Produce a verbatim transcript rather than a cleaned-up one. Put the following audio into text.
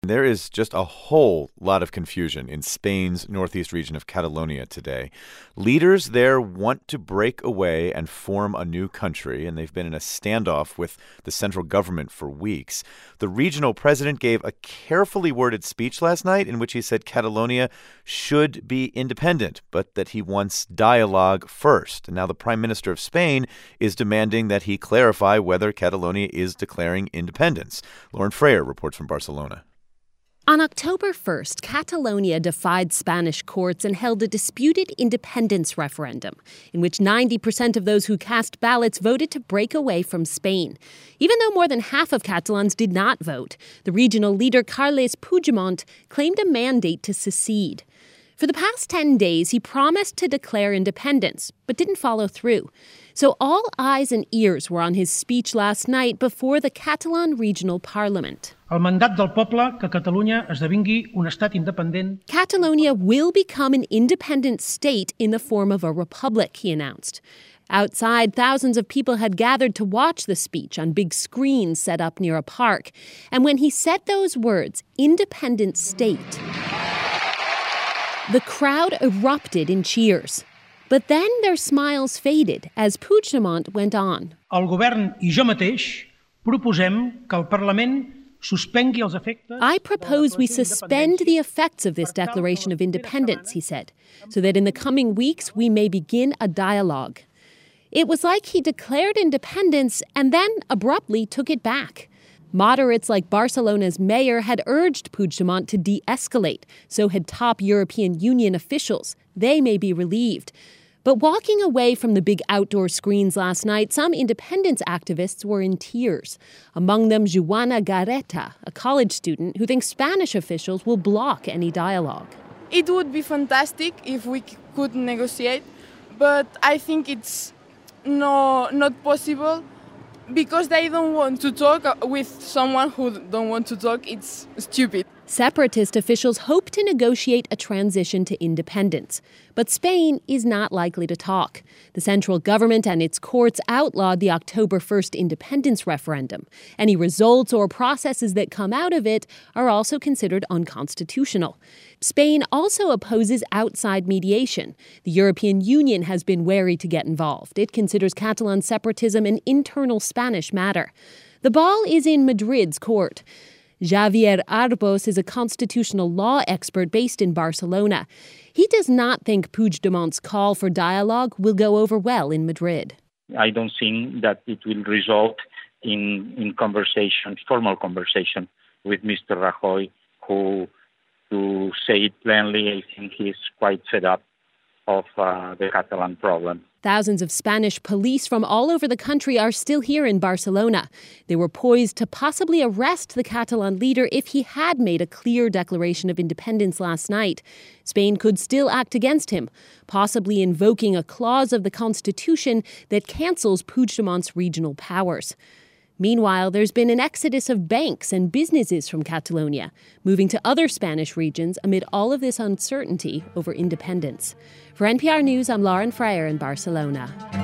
There is just a whole lot of confusion in Spain's northeast region of Catalonia today. Leaders there want to break away and form a new country, and they've been in a standoff with the central government for weeks. The regional president gave a carefully worded speech last night in which he said Catalonia should be independent, but that he wants dialogue first. And now the Prime Minister of Spain is demanding that he clarify whether Catalonia is declaring independence. Lauren Freyer reports from Barcelona. On October first, Catalonia defied Spanish courts and held a disputed independence referendum, in which ninety percent of those who cast ballots voted to break away from Spain. Even though more than half of Catalans did not vote, the regional leader Carles Puigdemont claimed a mandate to secede. For the past ten days, he promised to declare independence, but didn't follow through. So all eyes and ears were on his speech last night before the Catalan Regional Parliament. El mandat del poble que Catalunya esdevingui un estat independent. Catalonia will become an independent state in the form of a republic, he announced. Outside, thousands of people had gathered to watch the speech on big screens set up near a park. And when he said those words, independent state, the crowd erupted in cheers. But then their smiles faded as Puigdemont went on. El govern I jo mateix proposem que el Parlament suspengui els efectes. I propose we suspend the effects of this declaration of independence, he said, so that in the coming weeks we may begin a dialogue. It was like he declared independence and then abruptly took it back. Moderates like Barcelona's mayor had urged Puigdemont to de-escalate, so had top European Union officials. They may be relieved. But walking away from the big outdoor screens last night, some independence activists were in tears. Among them, Joana Garreta, a college student who thinks Spanish officials will block any dialogue. It would be fantastic if we could negotiate, but I think it's no, not possible because they don't want to talk with someone who don't want to talk. It's stupid. Separatist officials hope to negotiate a transition to independence. But Spain is not likely to talk. The central government and its courts outlawed the October first independence referendum. Any results or processes that come out of it are also considered unconstitutional. Spain also opposes outside mediation. The European Union has been wary to get involved. It considers Catalan separatism an internal Spanish matter. The ball is in Madrid's court. Javier Arbos is a constitutional law expert based in Barcelona. He does not think Puigdemont's call for dialogue will go over well in Madrid. I don't think that it will result in, in conversation, formal conversation with Mister Rajoy, who, to say it plainly, I think he's quite fed up of uh, the Catalan problem. Thousands of Spanish police from all over the country are still here in Barcelona. They were poised to possibly arrest the Catalan leader if he had made a clear declaration of independence last night. Spain could still act against him, possibly invoking a clause of the Constitution that cancels Puigdemont's regional powers. Meanwhile, there's been an exodus of banks and businesses from Catalonia, moving to other Spanish regions amid all of this uncertainty over independence. For N P R News, I'm Lauren Freyer in Barcelona.